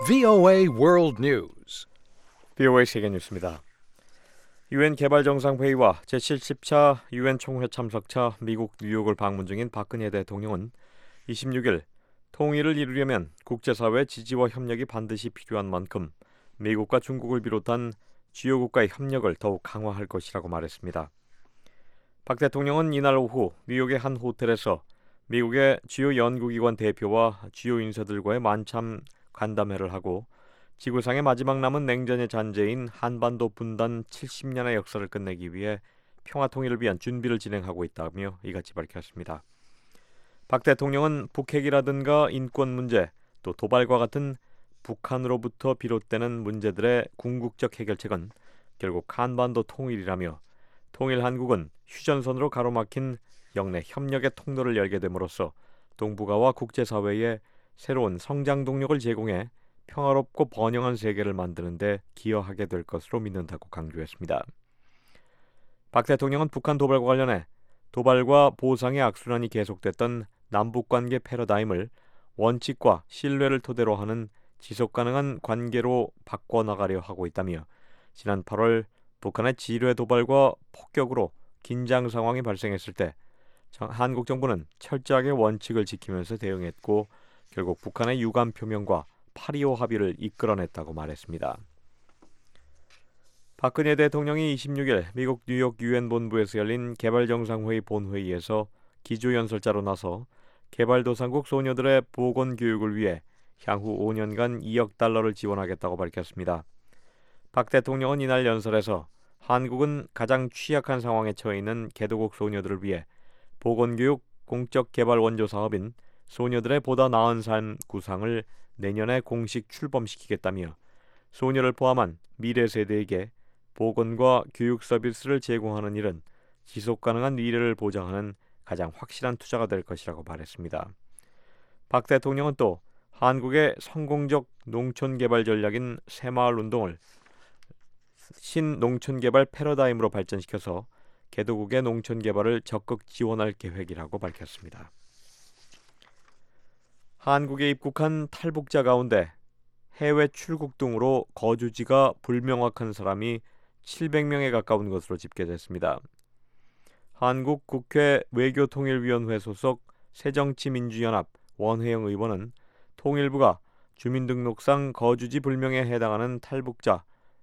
VOA World News. VOA 세계 뉴스입니다. 유엔 개발정상회의와 제70차 유엔 총회 참석차 미국 뉴욕을 방문 중인 박근혜 대통령은 26일 통일을 이루려면 국제사회 지지와 협력이 반드시 필요한 만큼 미국과 중국을 비롯한 주요 국가의 협력을 더욱 강화할 것이라고 말했습니다. 박 대통령은 이날 오후 뉴욕의 한 호텔에서 미국의 주요 연구기관 대표와 주요 인사들과의 만찬 간담회를 하고 지구상의 마지막 남은 냉전의 잔재인 한반도 분단 70년의 역사를 끝내기 위해 평화 통일을 위한 준비를 진행하고 있다며 이같이 밝혔습니다. 박 대통령은 북핵이라든가 인권 문제, 또 도발과 같은 북한으로부터 비롯되는 문제들의 궁극적 해결책은 결국 한반도 통일이라며 통일 한국은 휴전선으로 가로막힌 영내 협력의 통로를 열게 됨으로써 동북아와 국제사회에 새로운 성장 동력을 제공해 평화롭고 번영한 세계를 만드는 데 기여하게 될 것으로 믿는다고 강조했습니다. 박 대통령은 북한 도발과 관련해 도발과 보상의 악순환이 계속됐던 남북관계 패러다임을 원칙과 신뢰를 토대로 하는 지속가능한 관계로 바꿔나가려 하고 있다며 지난 8월 북한의 지뢰 도발과 폭격으로 긴장 상황이 발생했을 때 한국 정부는 철저하게 원칙을 지키면서 대응했고 결국 북한의 유감 표명과 8.25 합의를 이끌어냈다고 말했습니다. 박근혜 대통령이 26일 미국 뉴욕 유엔 본부에서 열린 개발정상회의 본회의에서 기조연설자로 나서 개발도상국 소녀들의 보건 교육을 위해 향후 5년간 2억 달러를 지원하겠다고 밝혔습니다. 박 대통령은 이날 연설에서 한국은 가장 취약한 상황에 처해 있는 개도국 소녀들을 위해 보건교육 공적 개발 원조 사업인 소녀들의 보다 나은 삶 구상을 내년에 공식 출범시키겠다며 소녀를 포함한 미래 세대에게 보건과 교육 서비스를 제공하는 일은 지속가능한 미래를 보장하는 가장 확실한 투자가 될 것이라고 말했습니다. 박 대통령은 또 한국의 성공적 농촌개발 전략인 새마을 운동을 신농촌개발 패러다임으로 발전시켜서 개도국의 농촌개발을 적극 지원할 계획이라고 밝혔습니다. 한국에 입국한 탈북자 가운데 해외 출국 등으로 거주지가 불명확한 사람이 700명에 가까운 것으로 집계됐습니다. 한국 국회 외교통일위원회 소속 새정치민주연합 원혜영 의원은 통일부가 주민등록상 거주지 불명에 해당하는 탈북자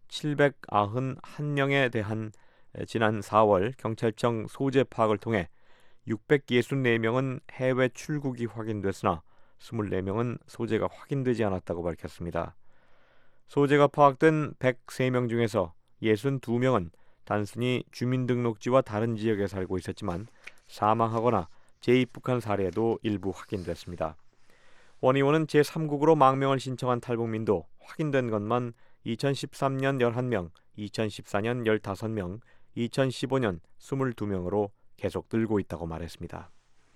791명에 대한 지난 4월 경찰청 소재 파악을 통해 664명은 해외 출국이 확인됐으나 24명은 소재가 확인되지 않았다고 밝혔습니다. 소재가 파악된 103명 중에서 62명은 단순히 주민등록지와 다른 지역에 살고 있었지만 사망하거나 재입국한 사례도 일부 확인됐습니다. 원 의원은 제3국으로 망명을 신청한 탈북민도 확인된 것만 2013년 11명, 2014년 15명, 2015년 22명으로 계속 늘고 있다고 말했습니다.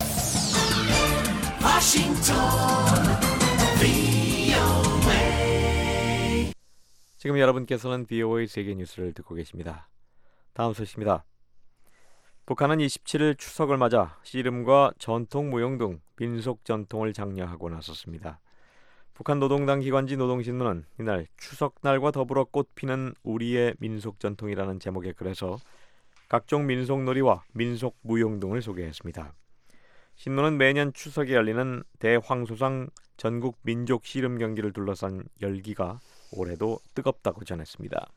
지금 여러분께서는 VOA 세계 뉴스를 듣고 계십니다. 다음 소식입니다. 북한은 27일 추석을 맞아 씨름과 전통 무용 등 민속 전통을 장려하고 나섰습니다. 북한 노동당 기관지 노동신문은 이날 추석날과 더불어 꽃피는 우리의 민속 전통이라는 제목의 글에서 각종 민속놀이와 민속 무용 등을 소개했습니다. 신문은 매년 추석에 열리는 대황소상 전국 민족 씨름 경기를 둘러싼 열기가 올해도 뜨겁다고 전했습니다.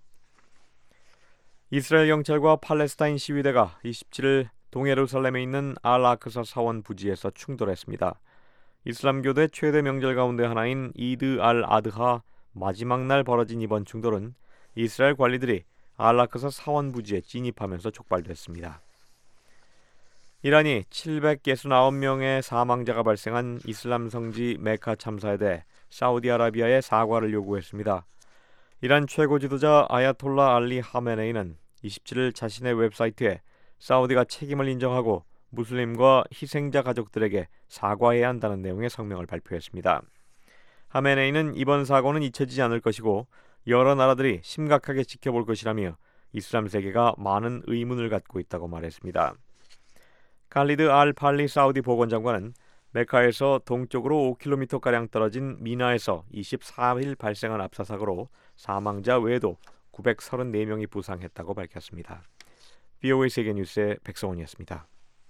이스라엘 경찰과 팔레스타인 시위대가 27일 동예루살렘에 있는 알-아크사 사원 부지에서 충돌했습니다. 이슬람교대 최대 명절 가운데 하나인 이드 알-아드하 마지막 날 벌어진 이번 충돌은 이스라엘 관리들이 알-아크사 사원 부지에 진입하면서 촉발됐습니다. 이란이 769명의 사망자가 발생한 이슬람 성지 메카 참사에 대해 사우디아라비아의 사과를 요구했습니다. 이란 최고 지도자 아야톨라 알리 하메네이는 27일 자신의 웹사이트에 사우디가 책임을 인정하고 무슬림과 희생자 가족들에게 사과해야 한다는 내용의 성명을 발표했습니다. 하메네이는 이번 사고는 잊혀지지 않을 것이고 여러 나라들이 심각하게 지켜볼 것이라며 이슬람 세계가 많은 의문을 갖고 있다고 말했습니다. 칼리드 알 팔리 사우디 보건장관은 메카에서 동쪽으로 5km가량 떨어진 미나에서 24일 발생한 압사사고로 사망자 외에도 934명이 부상했다고 밝혔습니다. VOA 세계뉴스의 백성원이었습니다.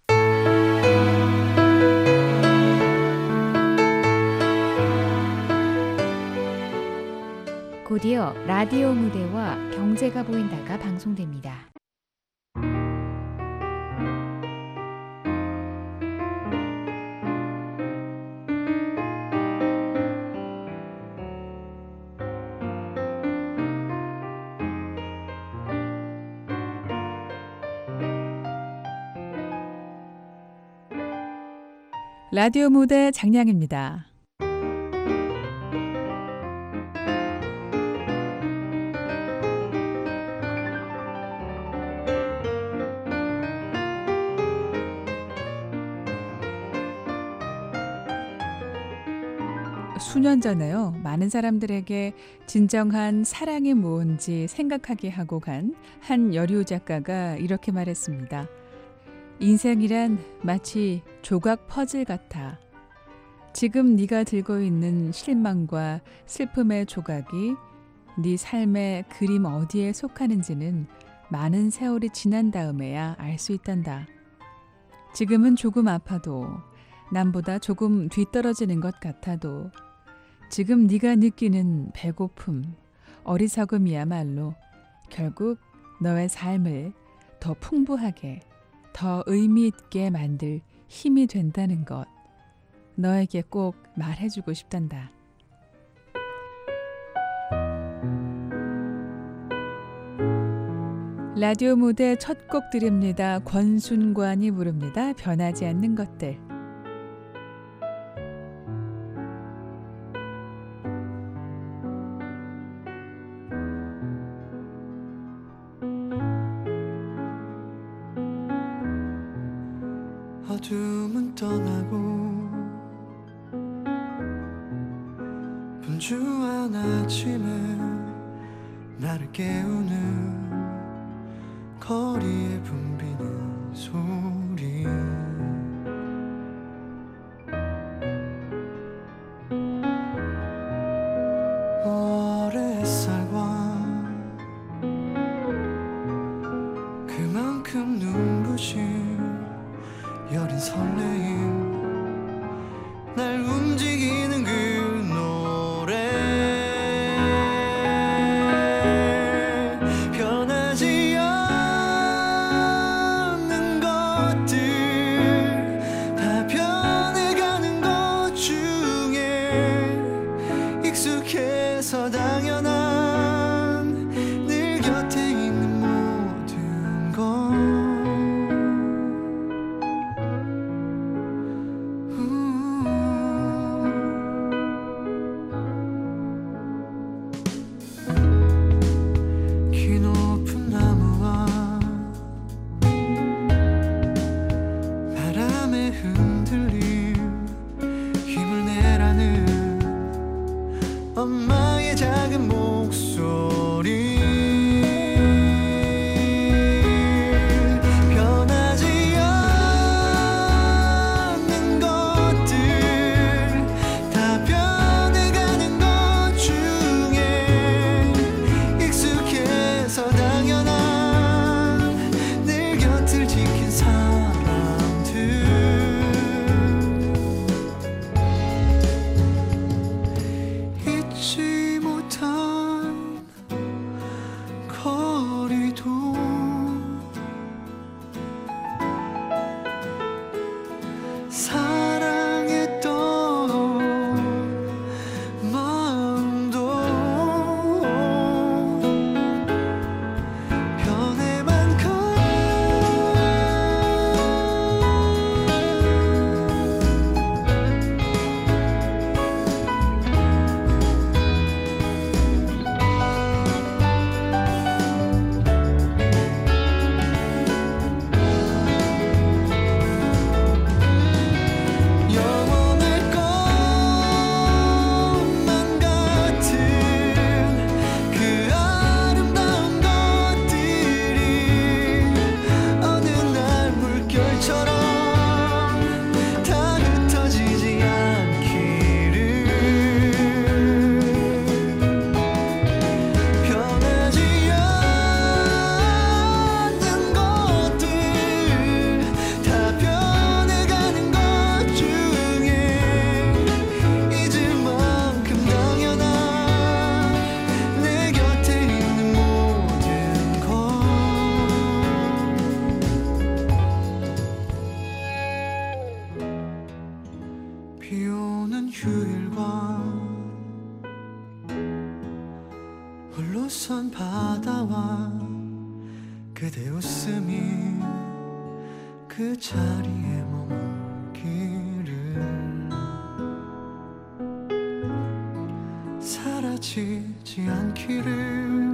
곧이어 라디오 무대와 경제가 보인다가 방송됩니다. 라디오 무대 장량입니다. 수년 전에요. 많은 사람들에게 진정한 사랑이 뭔지 생각하게 하고 간 한 여류 작가가 이렇게 말했습니다. 인생이란 마치 조각 퍼즐 같아. 지금 네가 들고 있는 실망과 슬픔의 조각이 네 삶의 그림 어디에 속하는지는 많은 세월이 지난 다음에야 알 수 있단다. 지금은 조금 아파도 남보다 조금 뒤떨어지는 것 같아도 지금 네가 느끼는 배고픔, 어리석음이야말로 결국 너의 삶을 더 풍부하게, 더 의미 있게 만들 힘이 된다는 것, 너에게 꼭 말해주고 싶단다. 라디오 무대 첫 곡 드립니다. 권순관이 부릅니다. 변하지 않는 것들. 어둠은 떠나고 분주한 아침에 나를 깨우는 거리에 붐비는 소리 월의 햇살과 그만큼 눈부신 여린 설레임 날 움직이는 그 노래 변하지 않는 것 비 오는 휴일과 홀로 선 바다와 그대 웃음이 그 자리에 머물기를 사라지지 않기를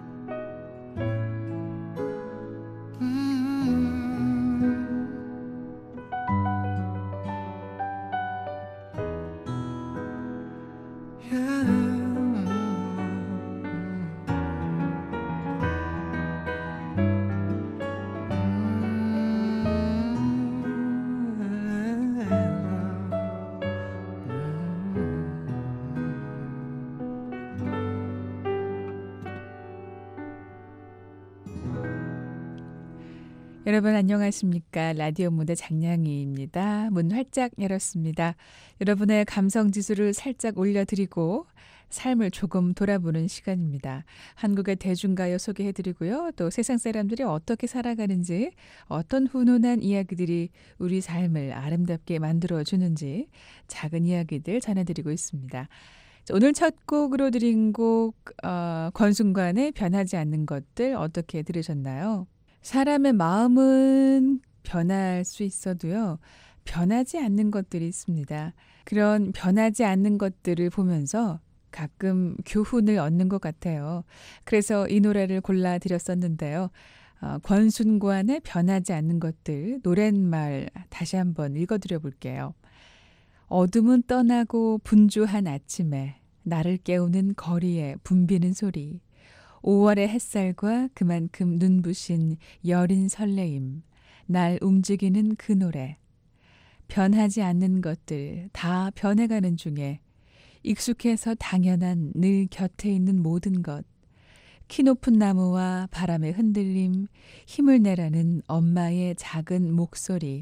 여러분 안녕하십니까? 라디오 무대 장량희입니다. 문 활짝 열었습니다. 여러분의 감성 지수를 살짝 올려드리고 삶을 조금 돌아보는 시간입니다. 한국의 대중가요 소개해드리고요. 또 세상 사람들이 어떻게 살아가는지, 어떤 훈훈한 이야기들이 우리 삶을 아름답게 만들어주는지 작은 이야기들 전해드리고 있습니다. 오늘 첫 곡으로 드린 곡 권순관의 변하지 않는 것들 어떻게 들으셨나요? 사람의 마음은 변할 수 있어도요, 변하지 않는 것들이 있습니다. 그런 변하지 않는 것들을 보면서 가끔 교훈을 얻는 것 같아요. 그래서 이 노래를 골라드렸었는데요. 권순관의 변하지 않는 것들, 노랫말 다시 한번 읽어드려 볼게요. 어둠은 떠나고 분주한 아침에 나를 깨우는 거리에 붐비는 소리. 5월의 햇살과 그만큼 눈부신 여린 설레임, 날 움직이는 그 노래. 변하지 않는 것들 다 변해가는 중에 익숙해서 당연한 늘 곁에 있는 모든 것. 키 높은 나무와 바람의 흔들림, 힘을 내라는 엄마의 작은 목소리.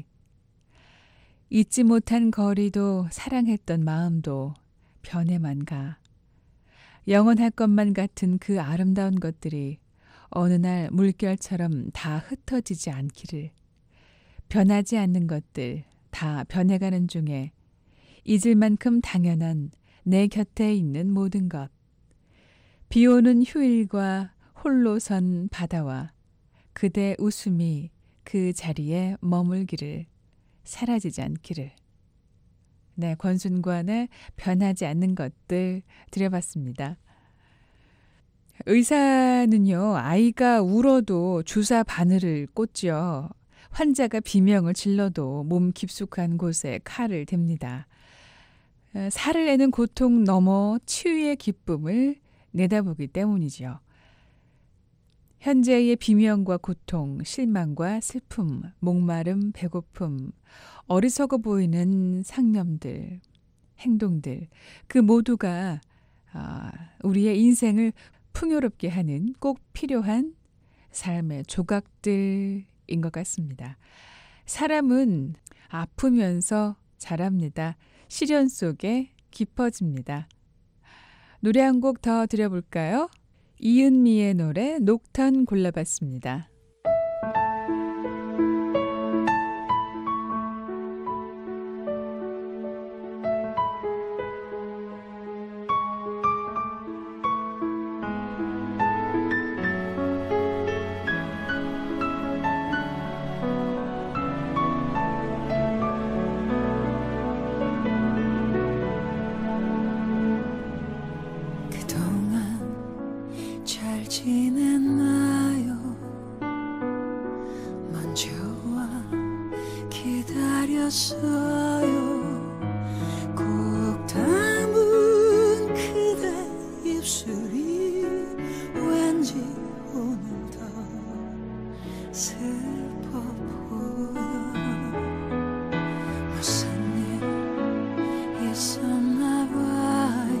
잊지 못한 거리도 사랑했던 마음도 변해만 가. 영원할 것만 같은 그 아름다운 것들이 어느 날 물결처럼 다 흩어지지 않기를. 변하지 않는 것들 다 변해가는 중에 잊을 만큼 당연한 내 곁에 있는 모든 것. 비 오는 휴일과 홀로 선 바다와 그대 웃음이 그 자리에 머물기를, 사라지지 않기를. 네, 권순관의 변하지 않는 것들 드려봤습니다. 의사는요, 아이가 울어도 주사 바늘을 꽂죠. 환자가 비명을 질러도 몸 깊숙한 곳에 칼을 댑니다. 살을 내는 고통 넘어 치유의 기쁨을 내다보기 때문이죠. 현재의 비명과 고통, 실망과 슬픔, 목마름, 배고픔, 어리석어 보이는 상념들, 행동들, 그 모두가 우리의 인생을 풍요롭게 하는 꼭 필요한 삶의 조각들인 것 같습니다. 사람은 아프면서 자랍니다. 시련 속에 깊어집니다. 노래 한 곡 더 드려볼까요? 이은미의 노래 녹턴 골라봤습니다. 지냈나요? 먼저 와 기다렸어요. 꼭 닮은 그대 입술이 왠지 오늘 더 슬퍼 보여. 무슨 일 있었나 봐요.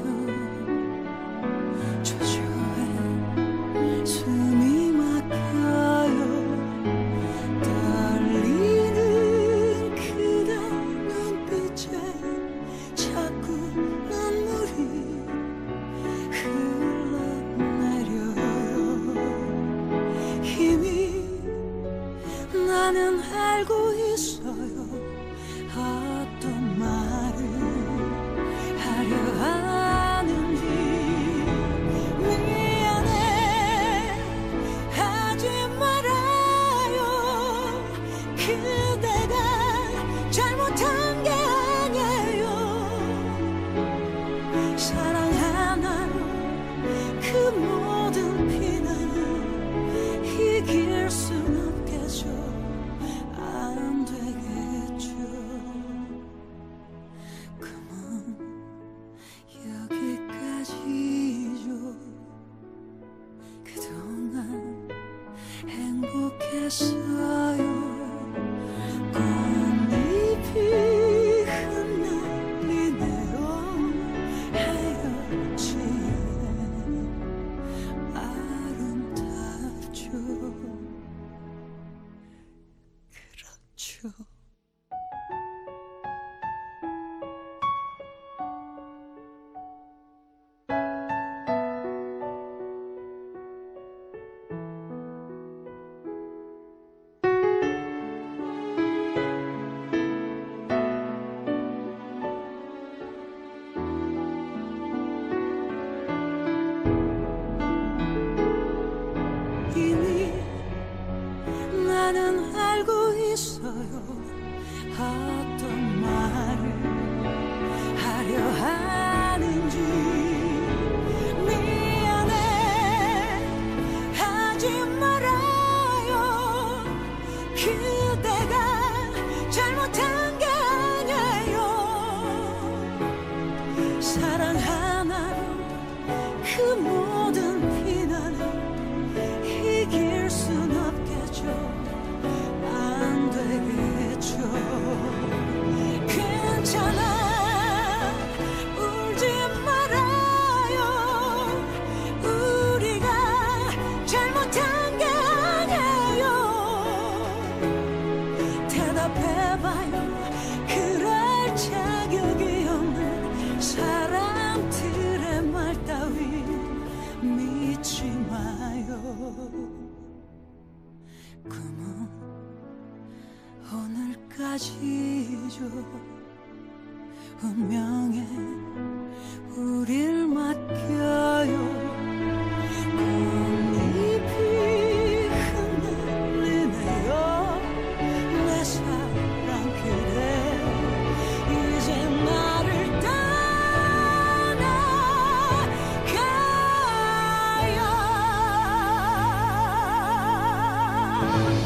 숨이 막혀요. 떨리는 그대 있어요. 꽃잎이 흩날리네요. 헤어지에 아름답죠. 그렇죠. 이미 나는 알고 있어요. 어떤 말을 하려 하는지. 미안해 하지 말아요. 그대가 잘못한 게 아니에요. 사랑 하나로 그 모든 비난을 이길 순 없겠죠. 안 되겠죠. 괜찮아 울지 말아요. 우리가 잘못한 게 아니에요. 대답해봐요. 그럴 자격이 없는 사람들의 말 따위 믿지 마요. 꿈은 오늘까지죠. 운명에 우릴 맡겨요. 꽃잎이 흩날리네요. 내 사랑 그대 이제 나를 떠나가요.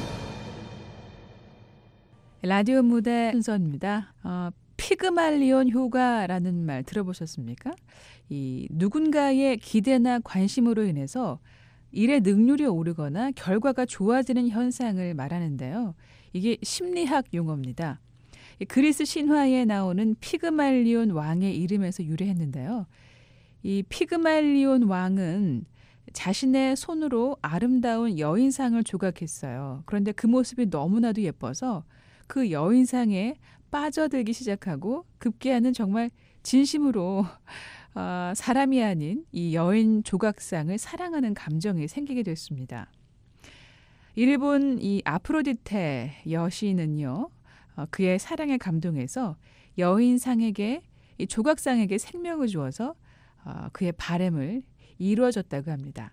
라디오 무대 순서입니다. 피그말리온 효과라는 말 들어보셨습니까? 이 누군가의 기대나 관심으로 인해서 일의 능률이 오르거나 결과가 좋아지는 현상을 말하는데요. 이게 심리학 용어입니다. 이 그리스 신화에 나오는 피그말리온 왕의 이름에서 유래했는데요. 이 피그말리온 왕은 자신의 손으로 아름다운 여인상을 조각했어요. 그런데 그 모습이 너무나도 예뻐서 그 여인상에 빠져들기 시작하고 급기야는 정말 진심으로 사람이 아닌 이 여인 조각상을 사랑하는 감정이 생기게 됐습니다. 이를 본 이 아프로디테 여신은요, 그의 사랑에 감동해서 여인상에게 이 조각상에게 생명을 주어서 그의 바람을 이루어졌다고 합니다.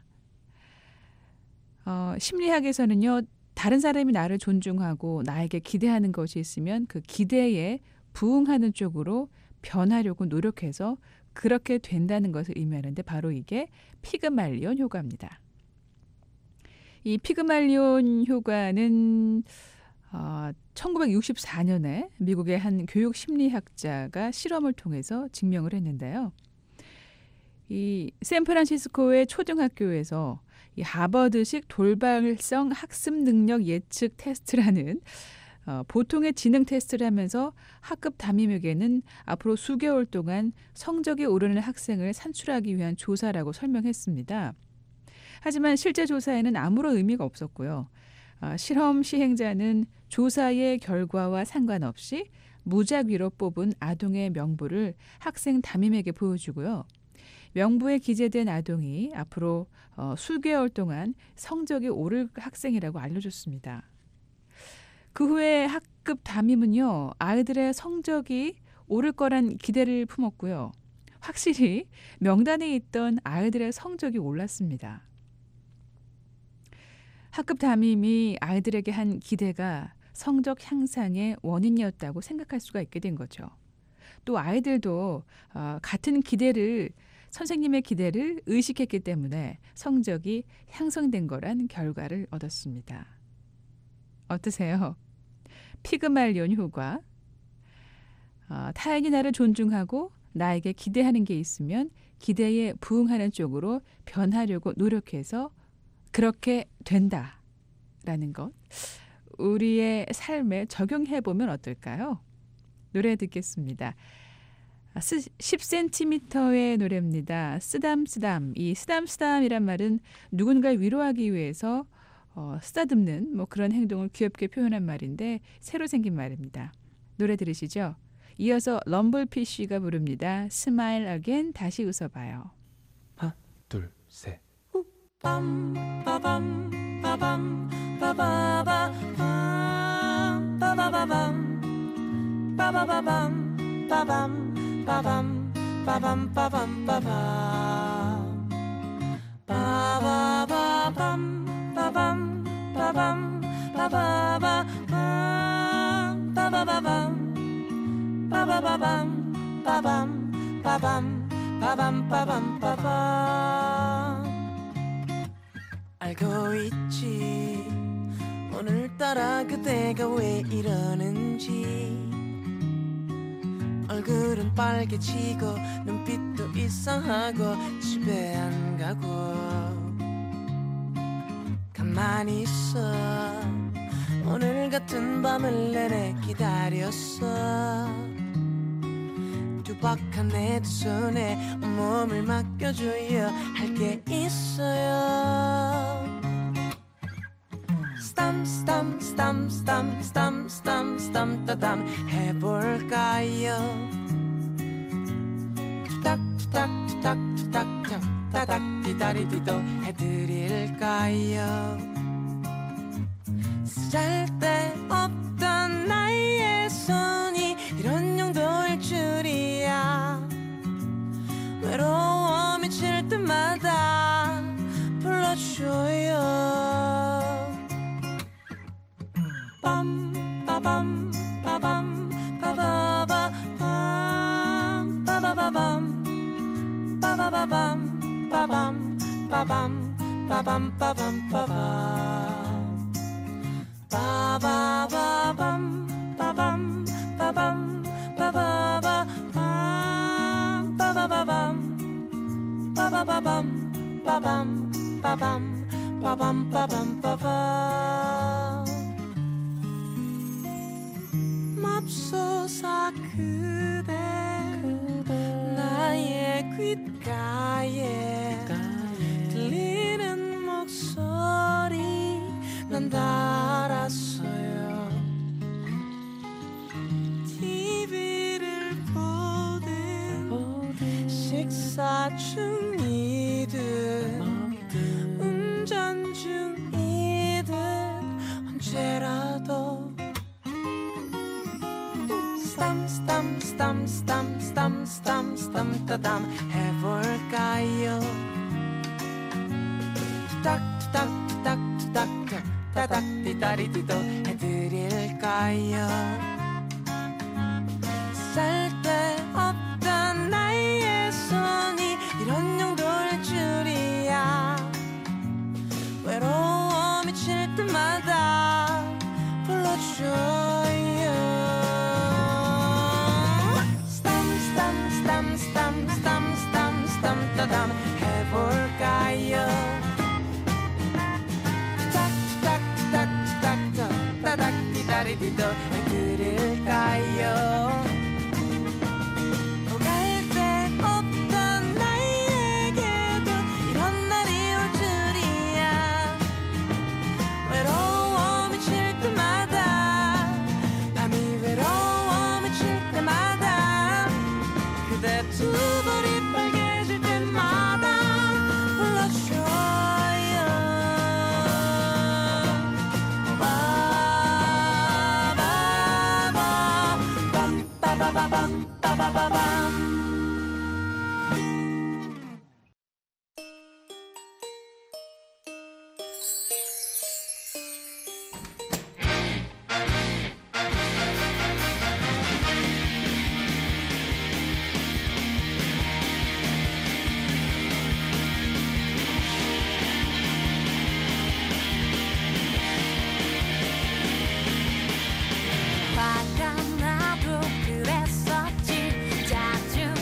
심리학에서는요, 다른 사람이 나를 존중하고 나에게 기대하는 것이 있으면 그 기대에 부응하는 쪽으로 변하려고 노력해서 그렇게 된다는 것을 의미하는데 바로 이게 피그말리온 효과입니다. 이 피그말리온 효과는 1964년에 미국의 한 교육 심리학자가 실험을 통해서 증명을 했는데요. 이 샌프란시스코의 초등학교에서 이 하버드식 돌발성 학습 능력 예측 테스트라는 보통의 지능 테스트를 하면서 학급 담임에게는 앞으로 수개월 동안 성적이 오르는 학생을 산출하기 위한 조사라고 설명했습니다. 하지만 실제 조사에는 아무런 의미가 없었고요. 실험 시행자는 조사의 결과와 상관없이 무작위로 뽑은 아동의 명부를 학생 담임에게 보여주고요. 명부에 기재된 아동이 앞으로 수개월 동안 성적이 오를 학생이라고 알려줬습니다. 그 후에 학급 담임은요, 아이들의 성적이 오를 거란 기대를 품었고요. 확실히 명단에 있던 아이들의 성적이 올랐습니다. 학급 담임이 아이들에게 한 기대가 성적 향상의 원인이었다고 생각할 수가 있게 된 거죠. 또 아이들도 같은 기대를 선생님의 기대를 의식했기 때문에 성적이 향상된 거란 결과를 얻었습니다. 어떠세요? 피그말리온 효과. 타인이 나를 존중하고 나에게 기대하는 게 있으면 기대에 부응하는 쪽으로 변하려고 노력해서 그렇게 된다. 라는 것, 우리의 삶에 적용해보면 어떨까요? 노래 듣겠습니다. 10cm의 노래입니다. 쓰담쓰담. 이 쓰담쓰담이란 말은 누군가를 위로하기 위해서 쓰다듬는 그런 행동을 귀엽게 표현한 말인데 새로 생긴 말입니다. 노래 들으시죠? 이어서 럼블피쉬가 부릅니다. 스마일 어게인, 다시 웃어봐요. 하나, 둘, 셋. 빰 빠밤 빠밤 빠바바 빰 빠바바밤 빠바바밤 빠밤 빠밤 빠밤 빠밤 빠밤 빠바바밤 빠밤 빠밤 빠바바 빰 빠바바밤 빠바바밤 빠밤 빠밤 빠밤 빠밤 빠밤 알고 있지 오늘따라 그대가 왜 이러는지 얼굴은 빨개지고 눈빛도 이상하고 집에 안 가고 가만히 있어 오늘 같은 밤을 내내 기다렸어 두박한 내 두 손에 온몸을 맡겨줘야 할 게 있어요. 스탐 따담 해볼까요? 투닥 따닥 디다리디도 해드릴까요? 쓸데없던 나의 손이 이런 용도일 줄이야. 외로워 미칠 때마다 불러줘요. 빰 빠밤 빠밤 빠바바 빰 빠바바밤 빠바바밤 빠밤 빠밤 빠밤 빠밤 빠밤 빠바바밤 빠밤 빠밤 빠바바 빰 빠바바밤 빠바바밤 빠밤 빠밤 빠밤 빠밤 빠밤 맙소사 그대 나의 귓가에 들리는 목소리 난 다 알았어요. TV를 보든 식사 중이든 운전 중이든 언제라도 스탐 따담 해볼까요? 투닥 따닥 디다리디도 해드릴까요? 쓸데없던 나의 손이 이런 용도일 줄이야. 외로워 미칠 때마다 불러줘요. 스탐 따담 해볼까요? 따닥 디다리디도 해드릴까요? 오갈 데 없던 나에게도 이런 날이 올 줄이야. 외로워 미칠 때마다 밤이 외로워 미칠 때마다 그대 두 볼이 빨개질 때마다 불러줘요. 빠바바밤 화가 나도 그랬었지. 자주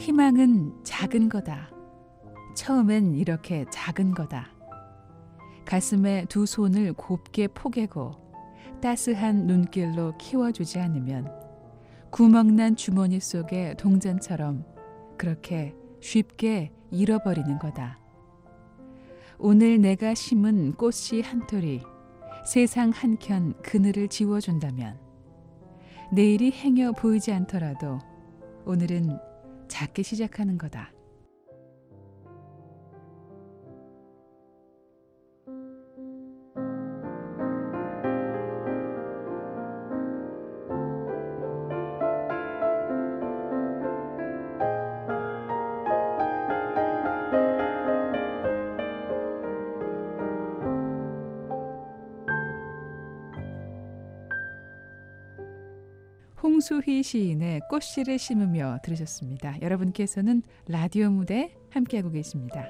희망은 작은 거다. 처음엔 이렇게 작은 거다. 가슴에 두 손을 곱게 포개고 따스한 눈길로 키워주지 않으면 구멍난 주머니 속의 동전처럼 그렇게 쉽게 잃어버리는 거다. 오늘 내가 심은 꽃씨 한 토리, 세상 한켠 그늘을 지워준다면 내일이 행여 보이지 않더라도 오늘은 작게 시작하는 거다. 홍수희 시인의 꽃씨를 심으며 들으셨습니다. 여러분께서는 라디오 무대 함께하고 계십니다.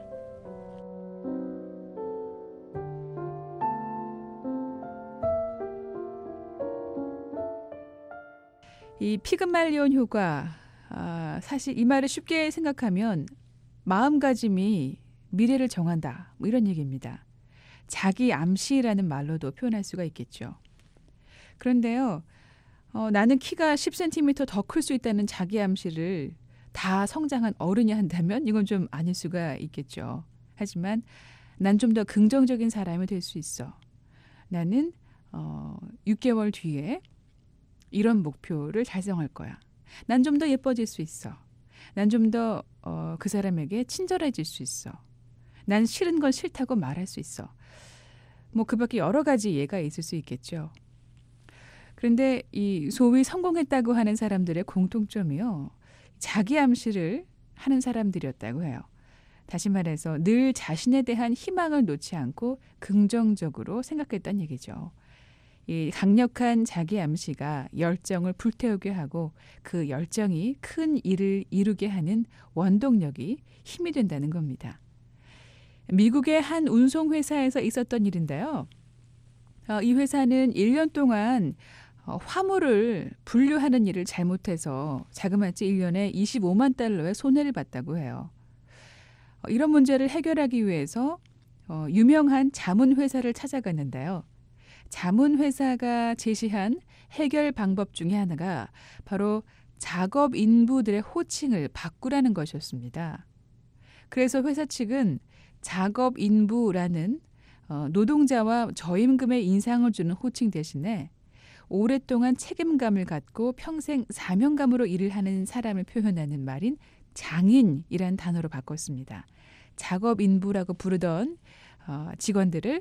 이 피그말리온 효과, 사실 이 말을 쉽게 생각하면 마음가짐이 미래를 정한다, 뭐 이런 얘기입니다. 자기 암시라는 말로도 표현할 수가 있겠죠. 그런데요, 나는 키가 10cm 더 클 수 있다는 자기 암시를 다 성장한 어른이 한다면 이건 좀 아닐 수가 있겠죠. 하지만 난 좀 더 긍정적인 사람이 될 수 있어. 나는 6개월 뒤에 이런 목표를 달성할 거야. 난 좀 더 예뻐질 수 있어. 난 좀 더 그 사람에게 친절해질 수 있어. 난 싫은 건 싫다고 말할 수 있어. 뭐 그 밖에 여러 가지 예가 있을 수 있겠죠. 그런데 이 소위 성공했다고 하는 사람들의 공통점이요. 자기 암시를 하는 사람들이었다고 해요. 다시 말해서 늘 자신에 대한 희망을 놓지 않고 긍정적으로 생각했다는 얘기죠. 이 강력한 자기 암시가 열정을 불태우게 하고 그 열정이 큰 일을 이루게 하는 원동력이 힘이 된다는 겁니다. 미국의 한 운송회사에서 있었던 일인데요. 이 회사는 1년 동안 화물을 분류하는 일을 잘못해서 자그마치 1년에 25만 달러의 손해를 봤다고 해요. 이런 문제를 해결하기 위해서 유명한 자문회사를 찾아갔는데요. 자문회사가 제시한 해결 방법 중에 하나가 바로 작업 인부들의 호칭을 바꾸라는 것이었습니다. 그래서 회사 측은 작업 인부라는 노동자와 저임금의 인상을 주는 호칭 대신에 오랫동안 책임감을 갖고 평생 사명감으로 일을 하는 사람을 표현하는 말인 장인이란 단어로 바꿨습니다. 작업인부라고 부르던 직원들을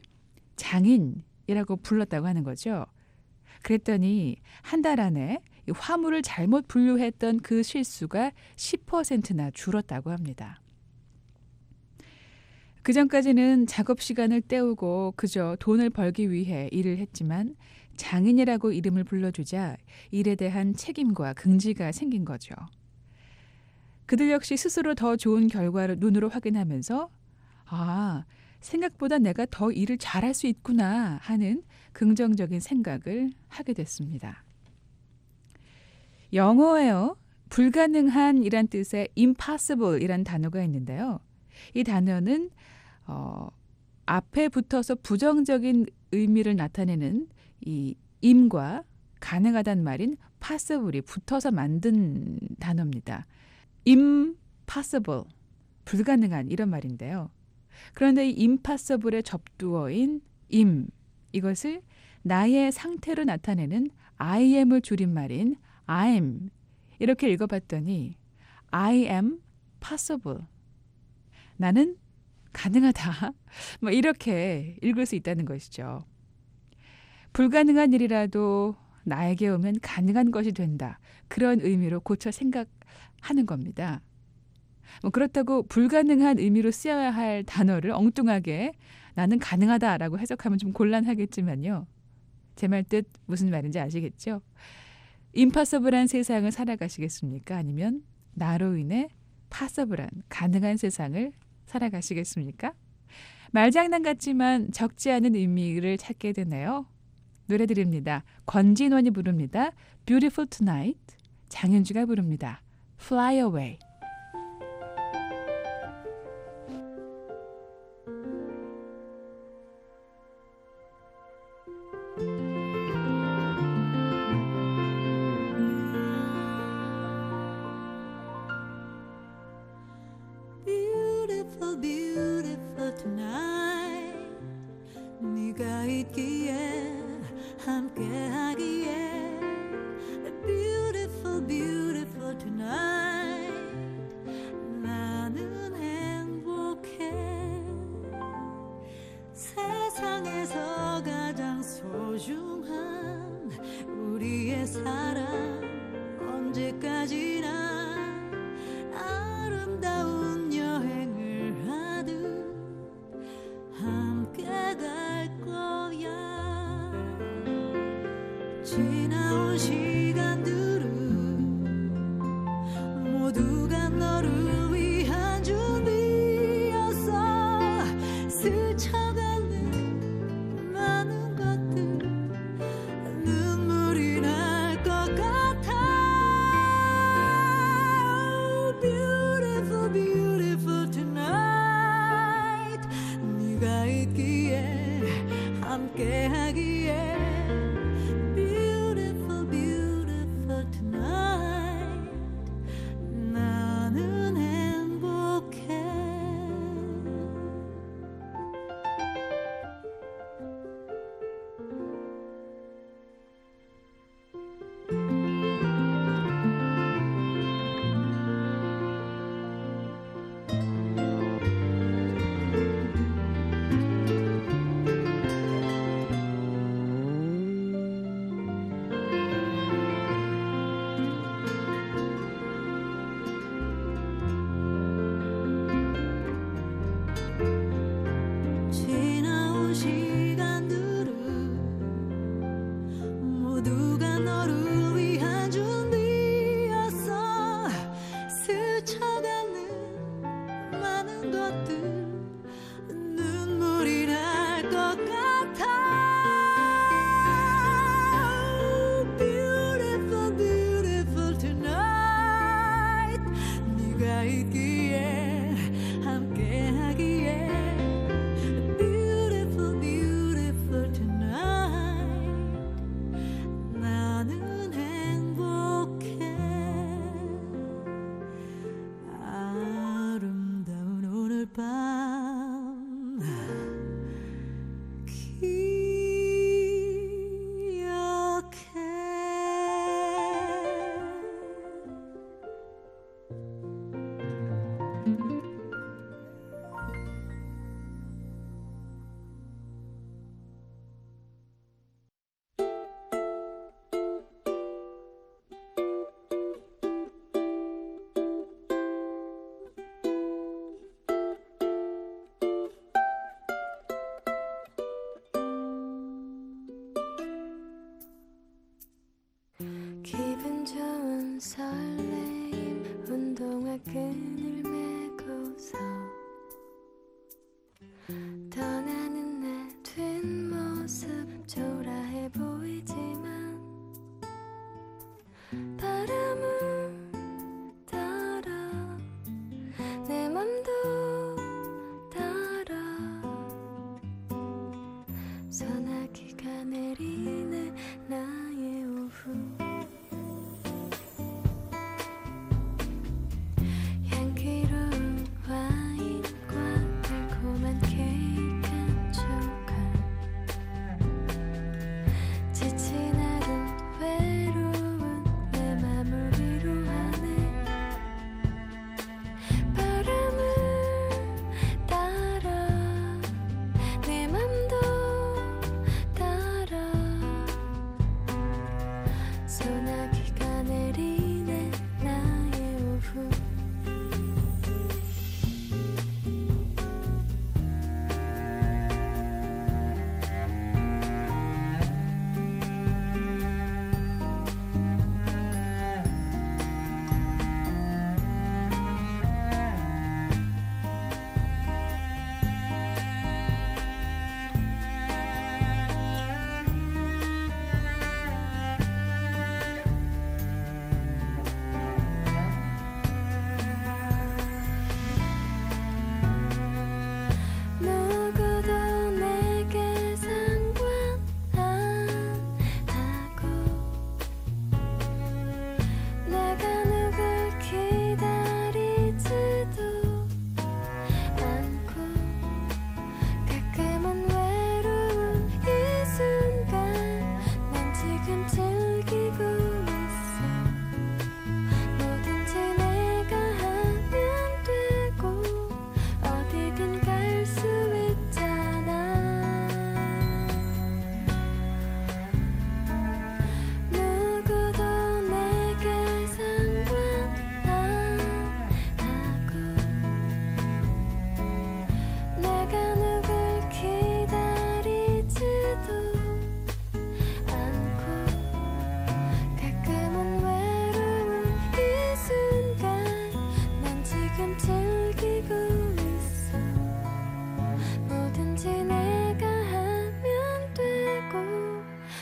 장인이라고 불렀다고 하는 거죠. 그랬더니 한 달 안에 화물을 잘못 분류했던 그 실수가 10%나 줄었다고 합니다. 그전까지는 작업 시간을 때우고 그저 돈을 벌기 위해 일을 했지만 장인이라고 이름을 불러주자 일에 대한 책임과 긍지가 생긴 거죠. 그들 역시 스스로 더 좋은 결과를 눈으로 확인하면서 생각보다 내가 더 일을 잘할 수 있구나 하는 긍정적인 생각을 하게 됐습니다. 영어에요. 불가능한 이란 뜻의 impossible 이란 단어가 있는데요. 이 단어는 앞에 붙어서 부정적인 의미를 나타내는 이 im과 가능하단 말인 possible이 붙어서 만든 단어입니다. impossible, 불가능한 이런 말인데요. 그런데 이 impossible의 접두어인 im, 이것을 나의 상태로 나타내는 I am을 줄인 말인 I'm 이렇게 읽어봤더니 I am possible. 나는 가능하다. 뭐 이렇게 읽을 수 있다는 것이죠. 불가능한 일이라도 나에게 오면 가능한 것이 된다. 그런 의미로 고쳐 생각하는 겁니다. 뭐 그렇다고 불가능한 의미로 쓰여야 할 단어를 엉뚱하게 나는 가능하다라고 해석하면 좀 곤란하겠지만요. 제 말 뜻 무슨 말인지 아시겠죠? 임파서블한 세상을 살아가시겠습니까? 아니면 나로 인해 파서블한 가능한 세상을 살아가시겠습니까? 말장난 같지만 적지 않은 의미를 찾게 되네요. 노래 드립니다. 권진원이 부릅니다. Beautiful Tonight. 장윤주가 부릅니다. Fly Away. 있기에 함께하기에 Beautiful, beautiful tonight. 나는 행복해. 세상에서 가장 소중한 우리의 사랑 언제까지나 아름다운 여행을 하듯 함께 갈 거야. 지나온 시간들은 모두가 너를 위한 준비였어. 스쳐가는 많은 것들 눈물이 날 것 같아. Beautiful, beautiful tonight. 네가 있기에 함께하기에 Beautiful, beautiful tonight. 나는 행복해. 지나온 시간들은 모두가 너를 위한 준비였어. 스쳐가는 많은 것들 눈물이 날 것 같아. Beautiful, beautiful tonight. 네가 있기에 함께하기에 Beautiful, beautiful tonight. 나는 행복해. 아름다운 오늘 밤 기분 좋은 설레임 운동화 끈을 메고서 떠나는 내 뒷모습 초라해 보이지만 바람을 따라 내 맘도 따라 소나기가 내리는 나의 오후 향기로운 와인과 달콤한 케이크 한 조각 지친 하루 외로운 내 맘을 위로하네 바람을 따라 내 맘도 따라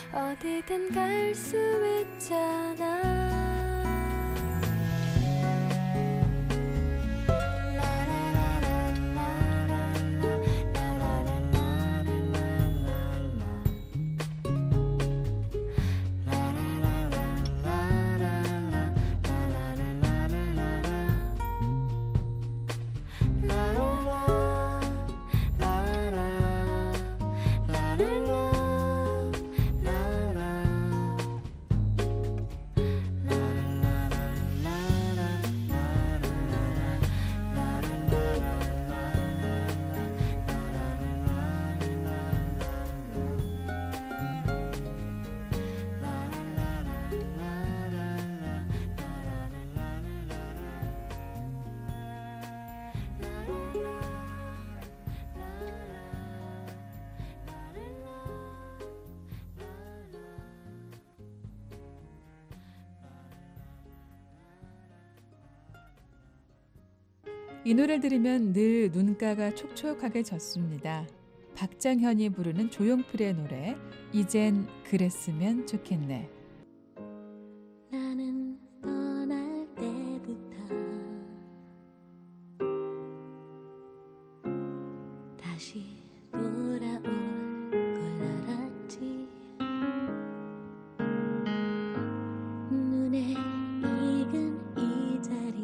어디든 갈 수 있잖아. 이 노래를 들으면 늘 눈가가 촉촉하게 젖습니다. 박장현이 부르는 조용필의 노래 이젠 그랬으면 좋겠네. 나는 떠날 때부터 다시 돌아올 걸 알았지. 눈에 익은 이 자리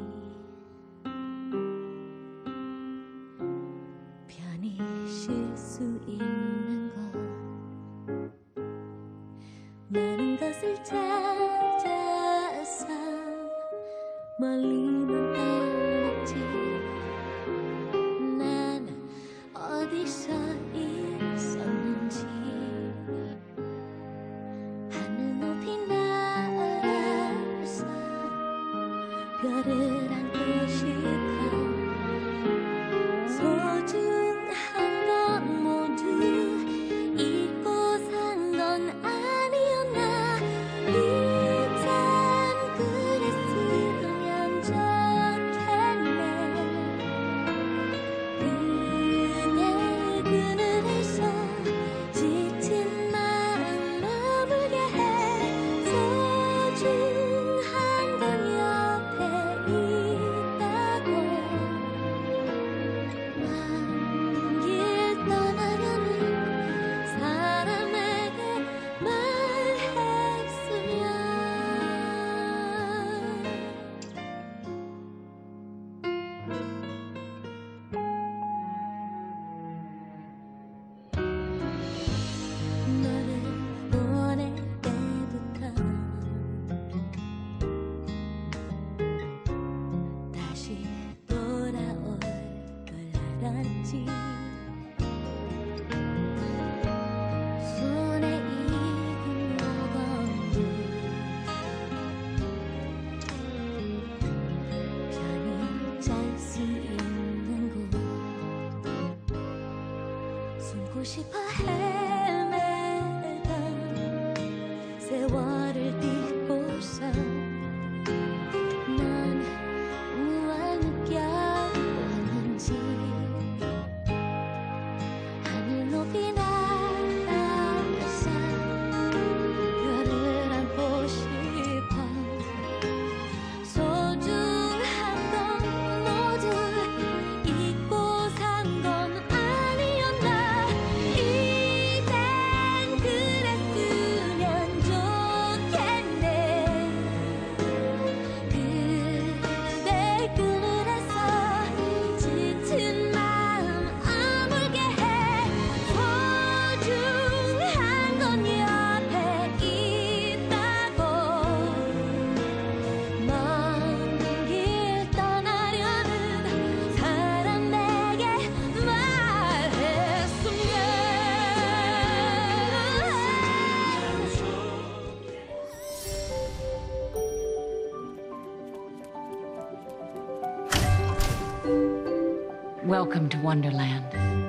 편히 쉴 수 있는 것, 많은 것을 찾아서 멀리만 떠났지. 난 어디서 있었는지 하늘 높이 날아서 별을 안고 싶어. 소중한 건 모두 잊고 산 건 아니었나. 이젠 그랬으면 좋겠네. 그대 그늘에서 지친 마음 머물게 해. 소중한 건 옆에 있다고. 먼 길 떠나려는 사람에게 말했으면. 너를 보낼 때부터 다시 돌아올 걸 알았지. 손에 익은 모건도 편히 잘 수 있는 곳, 숨고 싶어 헤매던 세월을 딛고서 넌 무얼 느껴왔는지. 하늘 높이 날아서 별을 안고 싶어. 소중한 건 모두 잊고 산 건 아니었나. 이젠 그랬으면 좋겠네. 그대 그늘에서 지친 마음 아물게 해. 소중한 건 옆에 있다고. 먼 길 떠나려는 사람 내게 말했으면. Welcome to Wonderland.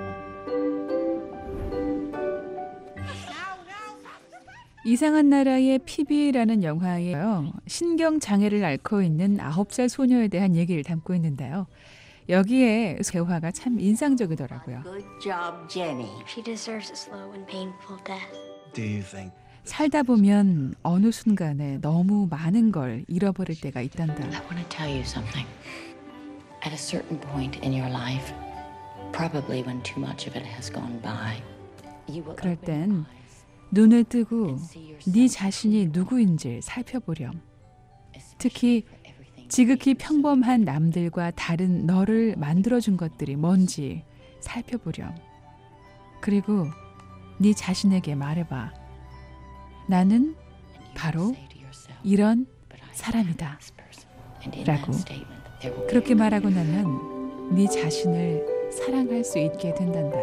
이상한 나라의 피비라는 영화에요. 신경 장애를 앓고 있는 9살 소녀에 대한 얘기를 담고 있는데요. 여기에 대화가 참 인상적이더라고요. Good job, Jenny. She deserves a slow and painful death. Do you think 살다 보면 어느 순간에 너무 많은 걸 잃어버릴 때가 있단다. I want to tell you something. At a certain point in your life, probably when too much of it has gone by, you will 그럴 open your 땐 eyes 눈을 뜨고 and see yourself 네 자신이 누구인지 살펴보렴. 특히 for everything 지극히 평범한 남들과 다른 너를 만들어준 것들이 뭔지 살펴보렴. 그리고 네 자신에게 말해봐. 나는 and you 바로 will say to yourself, 이런 "But I am 사람이다. this person." And in 라고. that statement, there will be 그렇게 말하고 나면 네 자신을 사랑할 수 있게 된단다.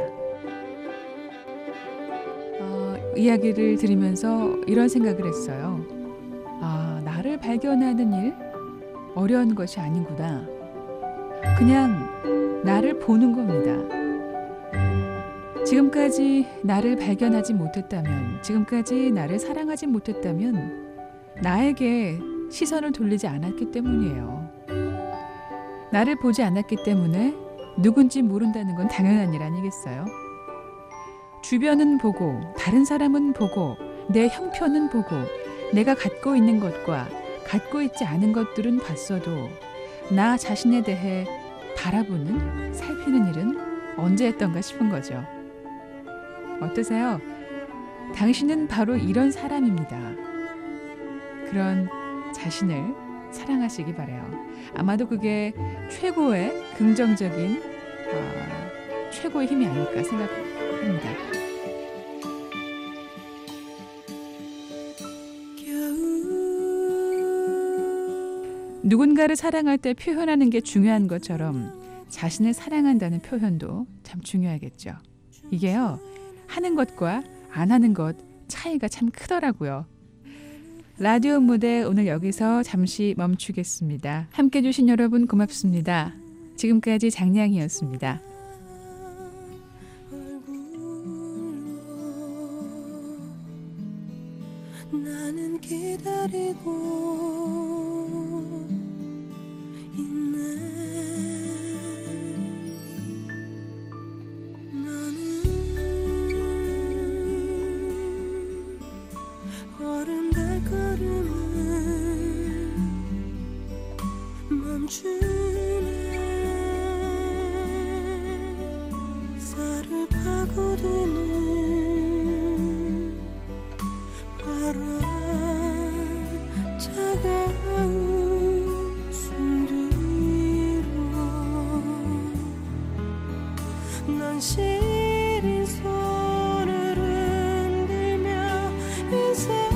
이야기를 들으면서 이런 생각을 했어요. 나를 발견하는 일 어려운 것이 아니구나. 그냥 나를 보는 겁니다. 지금까지 나를 발견하지 못했다면, 지금까지 나를 사랑하지 못했다면 나에게 시선을 돌리지 않았기 때문이에요. 나를 보지 않았기 때문에 누군지 모른다는 건 당연한 일 아니겠어요? 주변은 보고, 다른 사람은 보고, 내 형편은 보고, 내가 갖고 있는 것과 갖고 있지 않은 것들은 봤어도 나 자신에 대해 바라보는, 살피는 일은 언제 했던가 싶은 거죠. 어떠세요? 당신은 바로 이런 사람입니다. 그런 자신을 사랑하시기 바라요. 아마도 그게 최고의 긍정적인 최고의 힘이 아닐까 생각합니다. 누군가를 사랑할 때 표현하는 게 중요한 것처럼 자신을 사랑한다는 표현도 참 중요하겠죠. 이게요, 하는 것과 안 하는 것 차이가 참 크더라고요. 라디오 무대 오늘 여기서 잠시 멈추겠습니다. 함께 해주신 여러분 고맙습니다. 지금까지 장량이었습니다. 나는 기다리고 있네. 나는 걸음 발걸음을 멈추네. 살을 파고드는 바람 차가운 숨뒤로 난 시린 손을 흔들며 인사해.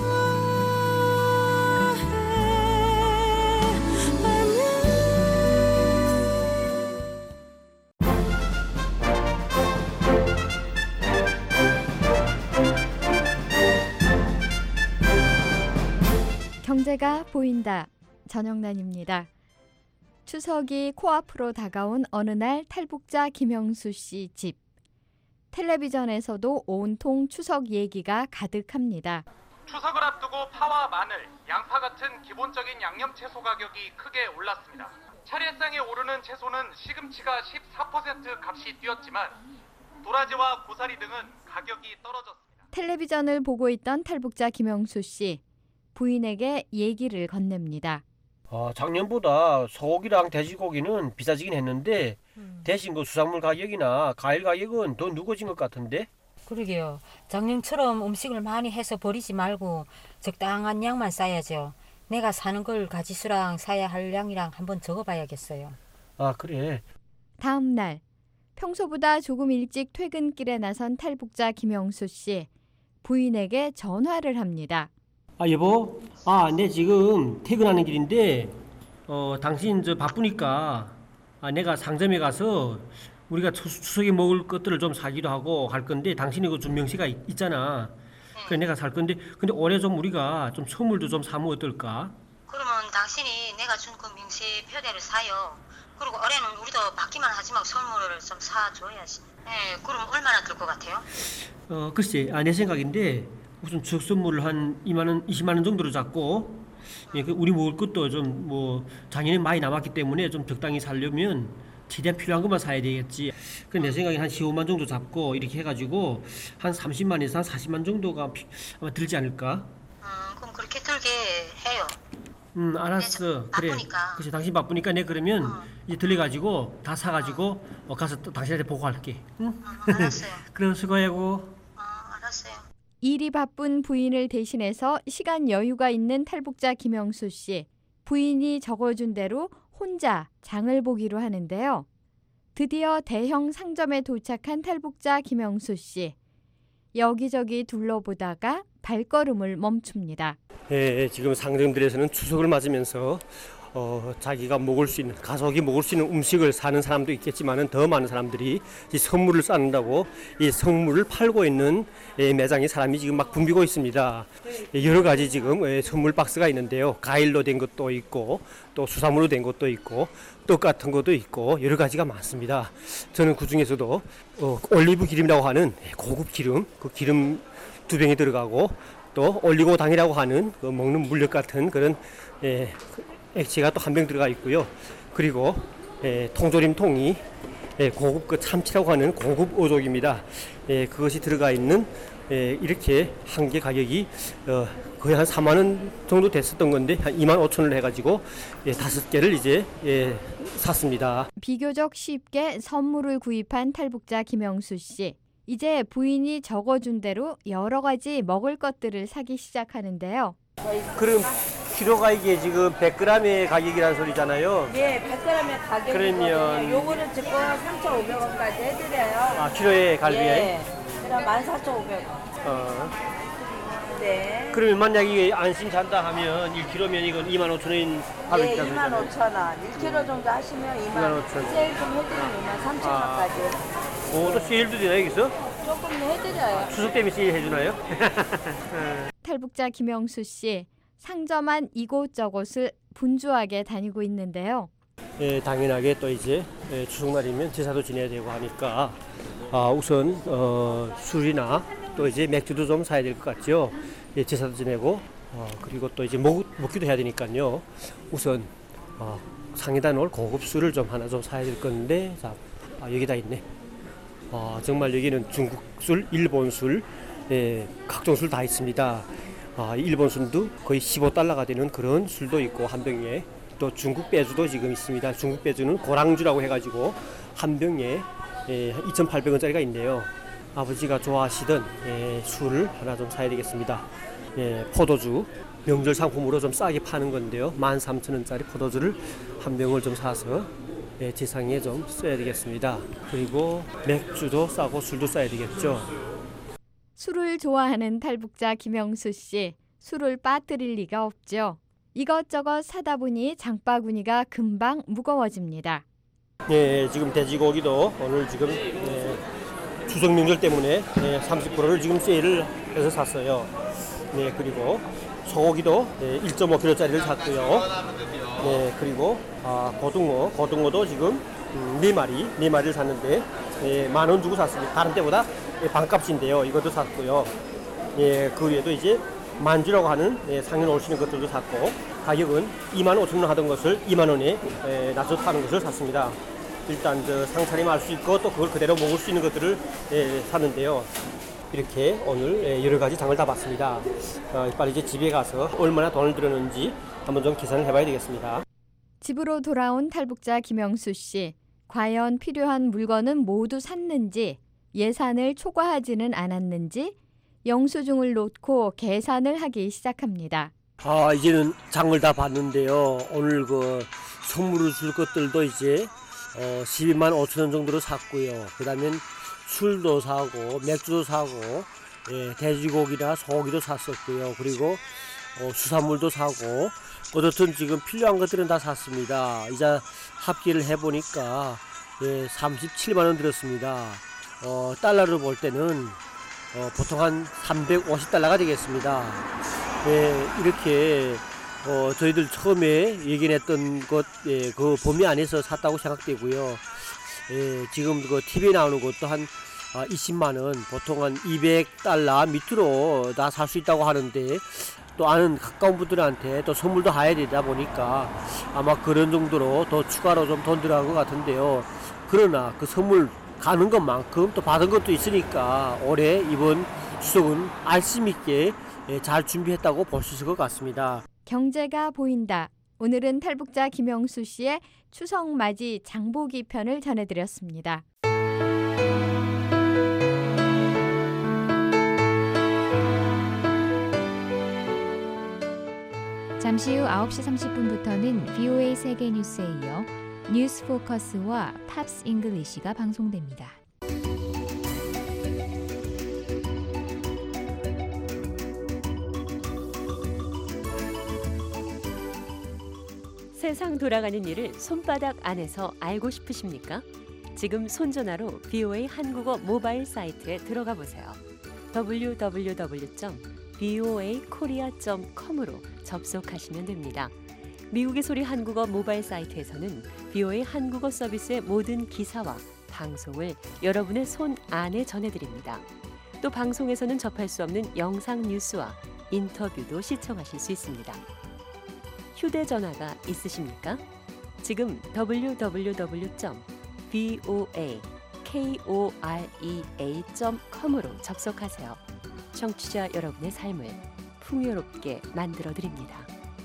안녕. 경제가 보인다. 전영란입니다. 추석이 코앞으로 다가온 어느 날 탈북자 김영수 씨 집. 텔레비전에서도 온통 추석 얘기가 가득합니다. 추석을 앞두고 파와 마늘, 양파 같은 기본적인 양념 채소 가격이 크게 올랐습니다. 차례상에 오르는 채소는 시금치가 14% 값이 뛰었지만 도라지와 고사리 등은 가격이 떨어졌습니다. 텔레비전을 보고 있던 탈북자 김영수 씨. 부인에게 얘기를 건넵니다. 작년보다 소고기랑 돼지고기는 비싸지긴 했는데 대신 그 수산물 가격이나 과일 가격은 더 누궈진 것 같은데? 그러게요. 작년처럼 음식을 많이 해서 버리지 말고 적당한 양만 싸야죠. 내가 사는 걸 가지수랑 사야 할 양이랑 한번 적어봐야겠어요. 그래. 다음 날 평소보다 조금 일찍 퇴근길에 나선 탈북자 김영수 씨. 부인에게 전화를 합니다. 여보? 내 지금 퇴근하는 길인데 당신 바쁘니까 내가 상점에 가서 우리가 추석에 먹을 것들을 좀 사기로 하고 할 건데 당신이 그 좀 명세가 있잖아. 그래 내가 살 건데 근데 올해 좀 우리가 좀 선물도 좀 사면 어떨까? 그러면 당신이 내가 준 그 명세 표대로 사요. 그리고 올해는 우리도 받기만 하지 말고 선물을 좀 사줘야지. 그럼 얼마나 들 것 같아요? 글쎄 내 생각인데 무슨 추석 선물을 한 2만 원, 20만 원 정도로 잡고 우리 먹을 것도 좀 작년에 많이 남았기 때문에 좀 적당히 살려면 최대한 필요한 것만 사야 되겠지. 그 내 생각에 한 15만 정도 잡고 이렇게 해가지고 한 30만에서 한 40만 정도가 아마 들지 않을까? 그럼 그렇게 들게 해요. 알았어. 그래. 그치, 당신 바쁘니까 내 그러면 이제 들려가지고 다 사가지고 가서 또 당신한테 보고할게. 응? 알았어요. 그럼 수고하고. 알았어요. 일이 바쁜 부인을 대신해서 시간 여유가 있는 탈북자 김영수 씨. 부인이 적어준 대로 혼자 장을 보기로 하는데요. 드디어 대형 상점에 도착한 탈북자 김영수 씨. 여기저기 둘러보다가 발걸음을 멈춥니다. 지금 상점들에서는 추석을 맞으면서 자기가 먹을 수 있는, 가족이 먹을 수 있는 음식을 사는 사람도 있겠지만은 더 많은 사람들이 이 선물을 쌓는다고 이 선물을 팔고 있는 매장에 사람이 지금 막 붐비고 있습니다. 여러 가지 지금 선물 박스가 있는데요. 과일로 된 것도 있고 또 수산물로 된 것도 있고 떡 같은 것도 있고 여러 가지가 많습니다. 저는 그 중에서도 올리브 기름이라고 하는 고급 기름, 그 기름 2병이 들어가고 또 올리고당이라고 하는 그 먹는 물엿 같은 그런 액체가 또 1병 들어가 있고요. 그리고 통조림통이 고급 그 참치라고 하는 고급 어족입니다. 그것이 들어가 있는 이렇게 한 개 가격이 거의 한 4만 원 정도 됐었던 건데 한 2만 5천 원을 해가지고 5개를 이제 샀습니다. 비교적 쉽게 선물을 구입한 탈북자 김영수 씨. 이제 부인이 적어준 대로 여러 가지 먹을 것들을 사기 시작하는데요. 그럼 키로가 이게 지금 100g의 가격이라는 소리잖아요. 네, 100g의 가격이거든요. 그러면 요거는 지금 3,500원까지 해드려요. 키로에 갈비에? 예, 그럼 14,500원. 네. 그러면 만약에 안심 잔다 하면 1kg면 이건 25,000원 네, 25,000원. 1kg 정도 하시면 25,000원. 세일 좀 해드리면 23,000원까지. 또 세일도 되나요, 여기서? 조금 해드려요. 추석 때문에 세일 해주나요? 탈북자 김영수 씨, 상점 안 이곳저곳을 분주하게 다니고 있는데요. 당연하게 또 이제 추석날이면 제사도 지내야 되고 하니까 우선 술이나 또 이제 맥주도 좀 사야 될 것 같죠. 제사도 지내고 그리고 또 이제 먹기도 해야 되니까요. 우선 상에다 놓을 고급 술을 좀 하나 좀 사야 될 건데 자, 여기다 있네. 정말 여기는 중국 술, 일본 술, 각종 술 다 있습니다. 일본 술도 거의 15달러가 되는 그런 술도 있고 한 병에 또 중국 배주도 지금 있습니다. 중국 배주는 고랑주라고 해가지고 한 병에 2,800원짜리가 있네요. 아버지가 좋아하시던 술을 하나 좀 사야 되겠습니다. 포도주 명절 상품으로 좀 싸게 파는 건데요. 13,000원짜리 포도주를 한 병을 좀 사서 제상에 좀 써야 되겠습니다. 그리고 맥주도 싸고 술도 싸야 되겠죠. 술을 좋아하는 탈북자 김영수 씨, 술을 빠뜨릴 리가 없죠. 이것저것 사다 보니 장바구니가 금방 무거워집니다. 지금 돼지고기도 오늘 지금 추석 명절 때문에 30%를 지금 세일을 해서 샀어요. 그리고 소고기도 1.5kg짜리를 샀고요. 그리고 고등어도 지금 4마리를 샀는데 10,000원 주고 샀습니다. 다른 때보다 반값인데요. 이것도 샀고요. 그 외에도 이제 만주라고 하는 상인 올시는 것들도 샀고 가격은 25,000원 하던 것을 2만 원에 낮춰 파는 것을 샀습니다. 일단 상차림 할 수 있고 또 그걸 그대로 먹을 수 있는 것들을 샀는데요. 이렇게 오늘 여러 가지 장을 다 봤습니다. 빨리 이제 집에 가서 얼마나 돈을 들였는지 한번 좀 계산을 해봐야 되겠습니다. 집으로 돌아온 탈북자 김영수 씨, 과연 필요한 물건은 모두 샀는지, 예산을 초과하지는 않았는지 영수증을 놓고 계산을 하기 시작합니다. 이제는 장을 다 봤는데요. 오늘 그 선물을 줄 것들도 이제 12만 5천 원 정도로 샀고요. 그 다음에 술도 사고 맥주도 사고 돼지고기나 소고기도 샀었고요. 그리고 수산물도 사고 어쨌든 지금 필요한 것들은 다 샀습니다. 이제 합계를 해보니까 37만 원 들었습니다. 달러로 볼 때는 보통 한 350달러가 되겠습니다. 이렇게 저희들 처음에 얘기했던 것 그 범위 안에서 샀다고 생각되고요. 지금 그 TV에 나오는 것도 한 20만 원, 보통 한 $200 밑으로 다 살 수 있다고 하는데 또 아는 가까운 분들한테 또 선물도 해야 되다 보니까 아마 그런 정도로 더 추가로 좀 돈 들어간 것 같은데요. 그러나 그 선물 가는 것만큼 또 받은 것도 있으니까 올해 이번 추석은 알심 있게 잘 준비했다고 볼 수 있을 것 같습니다. 경제가 보인다. 오늘은 탈북자 김영수 씨의 추석 맞이 장보기 편을 전해드렸습니다. 잠시 후 9시 30분부터는 VOA 세계 뉴스에 이어 뉴스 포커스와 팝스 잉글리시가 방송됩니다. 세상 돌아가는 일을 손바닥 안에서 알고 싶으십니까? 지금 손전화로 VOA 한국어 모바일 사이트에 들어가 보세요. www.voakorea.com으로 접속하시면 됩니다. 미국의 소리 한국어 모바일 사이트에서는 VOA 한국어 서비스의 모든 기사와 방송을 여러분의 손 안에 전해드립니다. 또 방송에서는 접할 수 없는 영상 뉴스와 인터뷰도 시청하실 수 있습니다. 휴대전화가 있으십니까? 지금 www.voakorea.com으로 접속하세요. 청취자 여러분의 삶을 풍요롭게 만들어드립니다.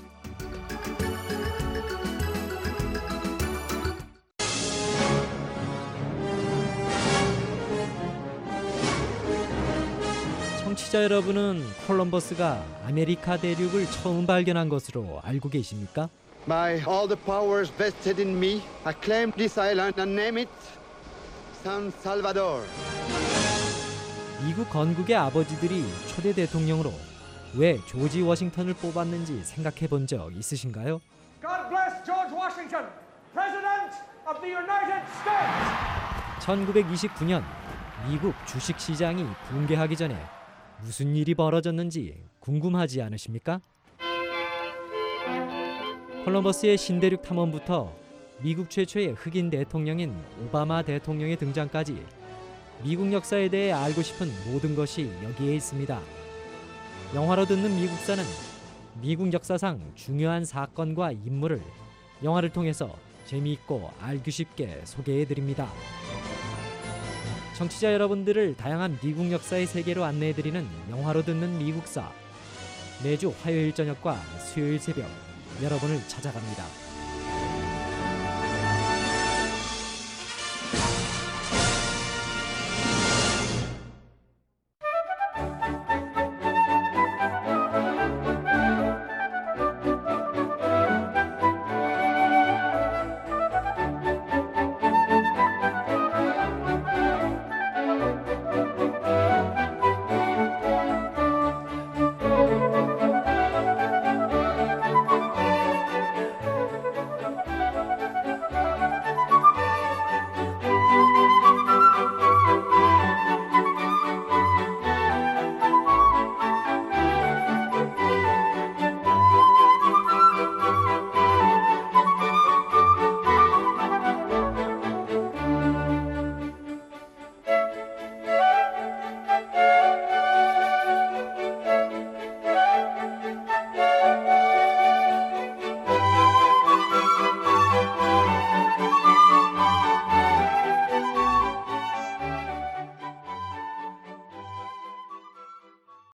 청취자 여러분은 콜럼버스가 아메리카 대륙을 처음 발견한 것으로 알고 계십니까? By all the powers vested in me, I claim this island and name it San Salvador. 미국 건국의 아버지들이 초대 대통령으로 왜 조지 워싱턴을 뽑았는지 생각해 본 적 있으신가요? God bless George Washington, President of the United States. 1929년 미국 주식시장이 붕괴하기 전에 무슨 일이 벌어졌는지 궁금하지 않으십니까? 콜럼버스의 신대륙 탐험부터 미국 최초의 흑인 대통령인 오바마 대통령의 등장까지 미국 역사에 대해 알고 싶은 모든 것이 여기에 있습니다. 영화로 듣는 미국사는 미국 역사상 중요한 사건과 인물을 영화를 통해서 재미있고 알기 쉽게 소개해드립니다. 청취자 여러분들을 다양한 미국 역사의 세계로 안내해드리는 영화로 듣는 미국사. 매주 화요일 저녁과 수요일 새벽 여러분을 찾아갑니다.